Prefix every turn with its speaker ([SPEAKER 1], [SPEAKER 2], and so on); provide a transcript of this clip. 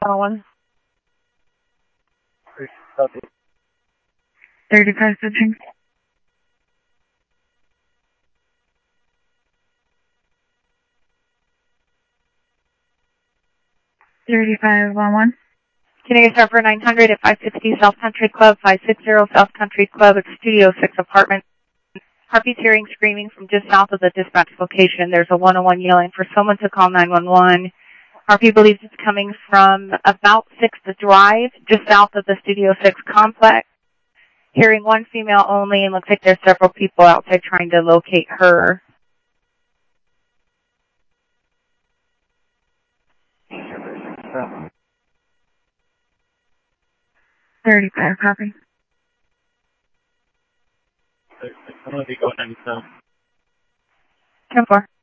[SPEAKER 1] 101.
[SPEAKER 2] 35 switching. 3511.
[SPEAKER 1] Can you get start for 900 at 560 South Country Club, 560 South Country Club, it's Studio 6 apartment. Harpy's hearing screaming from just south of the dispatch location. There's a 101 yelling for someone to call 911. Harpy believes it's coming from about 6th Drive, just south of the Studio 6 complex. Hearing one female only, and looks like there's several people outside trying to locate her.
[SPEAKER 2] So. 35, copy.
[SPEAKER 3] I'm going to be going 97.
[SPEAKER 1] 10-4.